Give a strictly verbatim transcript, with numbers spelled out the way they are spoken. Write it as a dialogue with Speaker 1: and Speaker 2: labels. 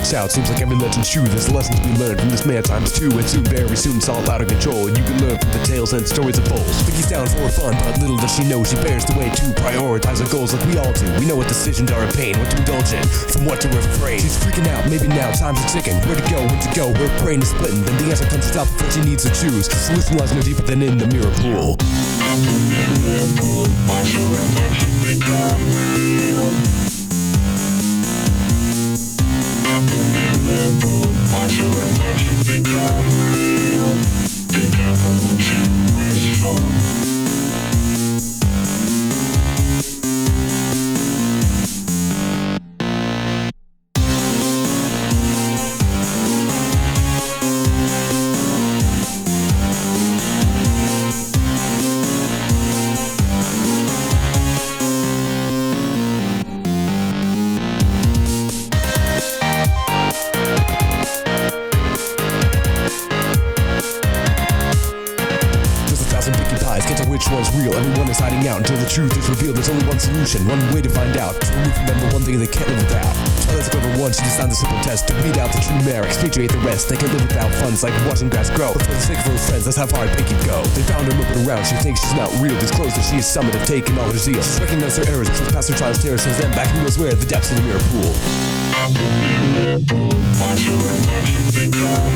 Speaker 1: walks out. Seems like every legend's true. There's a lesson to be learned from this man times two. And soon, very soon, it's all out of control. And you can learn from the tales and stories of foes. Vicky's down for fun, but little does she know she bears the way to prioritize her goals like we all do. We know what decisions are a pain, what to indulge in, from what to refrain. She's freaking out, maybe now, time's a ticking. Where to go, when to go, her brain is splitting. Then the answer comes to top before she needs to choose. The solution lies no deeper than in the mirror pool. Can't tell which one's real, everyone is hiding out until the truth is revealed. There's only one solution, one way to find out. To remove from them the one thing they can't live without. Twilight Clever One, she designed the simple test to weed out the true merit, expatriate the rest. They can't live without fun, it's like watching grass grow. But for the sake of her friends, that's how far Pinky go. They found her moving around, she thinks she's not real. Disclosed that she is summoned to take in all her zeal. She's recognized her errors, since past her trials terror, since then back who knows where, the depths of the mirror pool.